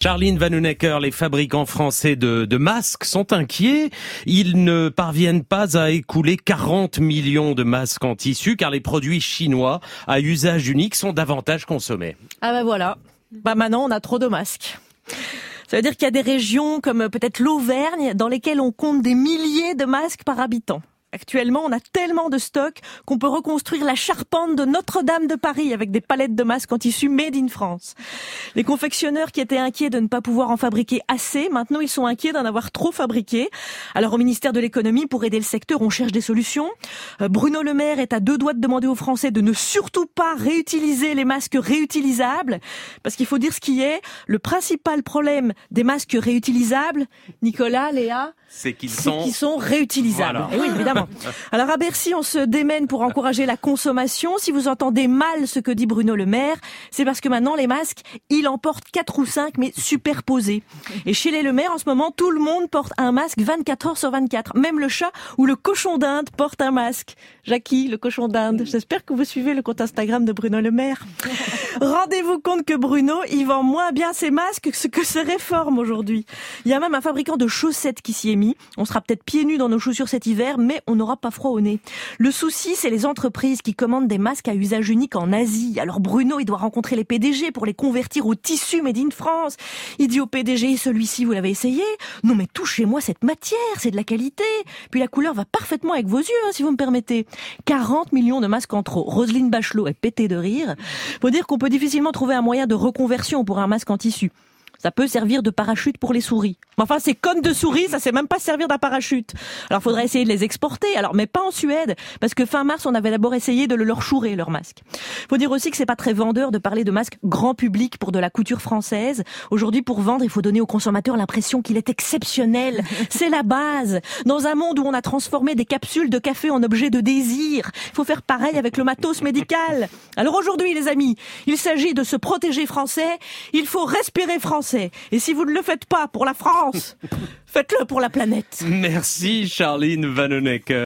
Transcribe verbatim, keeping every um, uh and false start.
Charline Vanhoenacker, les fabricants français de, de masques sont inquiets. Ils ne parviennent pas à écouler quarante millions de masques en tissu car les produits chinois à usage unique sont davantage consommés. Ah ben voilà, bah maintenant on a trop de masques. Ça veut dire qu'il y a des régions comme peut-être l'Auvergne dans lesquelles on compte des milliers de masques par habitant. Actuellement, on a tellement de stocks qu'on peut reconstruire la charpente de Notre-Dame de Paris avec des palettes de masques en tissu made in France. Les confectionneurs qui étaient inquiets de ne pas pouvoir en fabriquer assez, maintenant ils sont inquiets d'en avoir trop fabriqué. Alors au ministère de l'économie, pour aider le secteur, on cherche des solutions. Euh, Bruno Le Maire est à deux doigts de demander aux Français de ne surtout pas réutiliser les masques réutilisables, parce qu'il faut dire ce qui est. Le principal problème des masques réutilisables, Nicolas, Léa, c'est qu'ils c'est sont, qu'ils sont réutilisables. Voilà. Et oui, évidemment. Alors à Bercy, on se démène pour encourager la consommation. Si vous entendez mal ce que dit Bruno Le Maire, c'est parce que maintenant les masques, il en porte quatre ou cinq, mais superposés. Et chez les Le Maire, en ce moment, tout le monde porte un masque vingt-quatre heures sur vingt-quatre. Même le chat ou le cochon d'Inde porte un masque. Jackie, le cochon d'Inde. J'espère que vous suivez le compte Instagram de Bruno Le Maire. Rendez-vous compte que Bruno, il vend moins bien ses masques que ce que ses réformes aujourd'hui. Il y a même un fabricant de chaussettes qui s'y est mis. On sera peut-être pieds nus dans nos chaussures cet hiver, mais on n'aura pas froid au nez. Le souci, c'est les entreprises qui commandent des masques à usage unique en Asie. Alors Bruno, il doit rencontrer les P D G pour les convertir au tissu made in France. Il dit au P D G, celui-ci, vous l'avez essayé? Non mais touchez-moi cette matière, c'est de la qualité. Puis la couleur va parfaitement avec vos yeux, hein, si vous me permettez. quarante millions de masques en trop. Roselyne Bachelot est pétée de rire. Faut dire qu'on peut difficilement trouver un moyen de reconversion pour un masque en tissu. Ça peut servir de parachute pour les souris. Mais enfin, ces connes de souris, ça sait même pas servir d'un parachute. Alors, faudrait essayer de les exporter. Alors, mais pas en Suède. Parce que fin mars, on avait d'abord essayé de le leur chourer, leur masque. Faut dire aussi que c'est pas très vendeur de parler de masque grand public pour de la couture française. Aujourd'hui, pour vendre, il faut donner au consommateur l'impression qu'il est exceptionnel. C'est la base. Dans un monde où on a transformé des capsules de café en objets de désir, il faut faire pareil avec le matos médical. Alors aujourd'hui, les amis, il s'agit de se protéger français. Il faut respirer français. Et si vous ne le faites pas pour la France, faites-le pour la planète. Merci Charline Vanhoenacker.